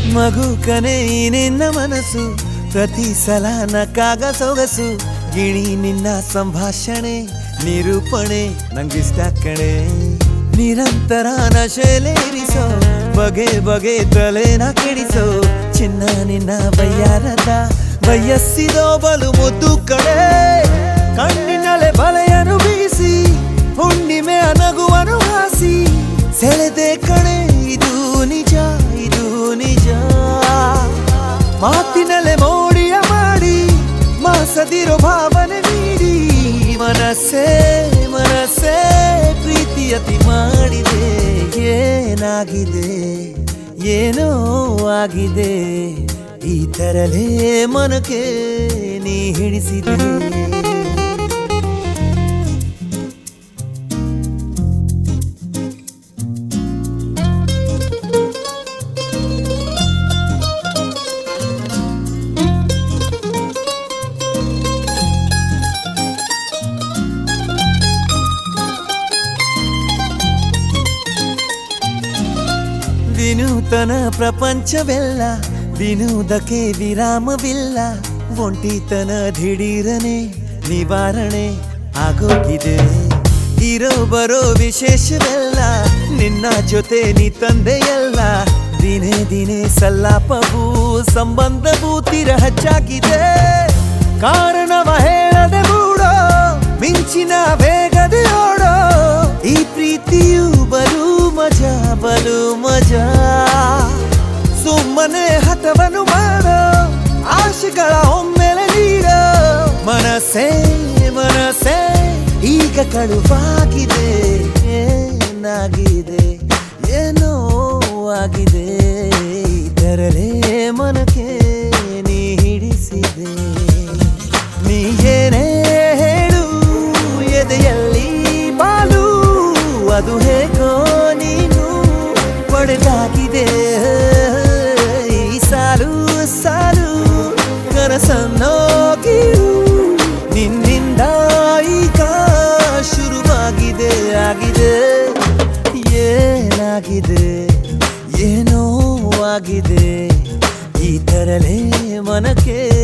ಮಗು ಕನೆ ನಿನ್ನ ಮನಸ್ಸು ಪ್ರತಿ ಸಲ ನಕ್ಕಾಗ ಸೊಗಸು ಗಿಣಿ ನಿನ್ನ ಸಂಭಾಷಣೆ ನಿರೂಪಣೆ ನಂಗಿಷ್ಟ ಕಣೆ ನಿರಂತರ ನಶೆಲೇರಿಸೋ ಬಗೆ ಬಗೆ ತಲೆನ ಕೆಡಿಸೋ ಚಿನ್ನ ನಿನ್ನ ಬಯ್ಯಾರದ ಬಯಸ್ಸಿದೋ ಬಲು ಮುದ್ದು ಕಡೆ ಕಣ್ಣಿನಲೆ ಬಲೆಯನ್ನು ಬೀಸಿ ಹುಣ್ಣಿಮೆ ನಗುವನು ಹಾಸಿ ಸೆಳೆದೆ ಕಣೆ ಇದು ನಿಜ ಇದು ನಿಜ ಮಾತಿನಲೆ ಮೋಡಿಯ ಮಾಡಿ ಮಾಸದಿರೋ ಭಾವನೆ ನೀಡಿ ಮನಸ್ಸೇ ಮನಸ್ಸೇ ಪ್ರೀತಿಯತಿ ಮಾಡಿದೆ ಏನಾಗಿದೆ ಏನೋ ಆಗಿದೆ ಈ ತರಲೇ ಮನಕ್ಕೆ ನೀ ಹಿಡಿಸಿದೆ ವಿನೂತನ ಪ್ರಪಂಚವೆಲ್ಲ ವಿನೋದಕ್ಕೆ ವಿರಾಮವಿಲ್ಲ ಒಂಟಿತನ ದಿಢೀರನೆ ನಿವಾರಣೆ ಆಗೋಗಿದೆ ಇರೋ ಬರೋ ವಿಶೇಷವೆಲ್ಲ ನಿನ್ನ ಜೊತೆ ನೀ ತಂದೆಯಲ್ಲ ದಿನೇ ದಿನೇ ಸಲ್ಲಾಪವು ಸಂಬಂಧವು ತೀರ ಹೆಚ್ಚಾಗಿದೆ ಕಾರಣವ ಹೇಳದೆ ಮೂಡೋ ಮಿಂಚಿನ ವೇಗದೆ ಓಡೋ ಈ ಪ್ರೀತಿಯು ಬಲು ಮಜಾ ಬಲು ಮಜಾ ಸುಮ್ಮನೆ ಹಠವನ್ನು ಮಾಡೋ ಆಶೆಗಳ ಒಮ್ಮೆಲೆ ನೀಡೋ ಮನಸ್ಸೇ ಮನಸ್ಸೇ ಈಗ ಕಳುವಾಗಿದೆ ಏನಾಗಿದೆ ಏನೋ ಆಗಿದೆ ಇದರಲೇ ಮನಕ್ಕೆ ನೀ ಹಿಡಿಸಿದೆ ನೀ ಏನೇ ಹೇಳು ಎದೆಯಲ್ಲಿ ಬಾಲು ಅದು ಹೇಗೋ ನೀನು ಪಡೆದಾಗಿದೆ ಈ ಸಾಲು ಸಾಲು ಕನಸನ್ನೋಗಿಯು ನಿನ್ನಿಂದ ಈಗ ಶುರುವಾಗಿದೆ ಆಗಿದೆ ಏನಾಗಿದೆ ಏನೋ ಆಗಿದೆ ಈ ತರಲೇ ಮನಕ್ಕೆ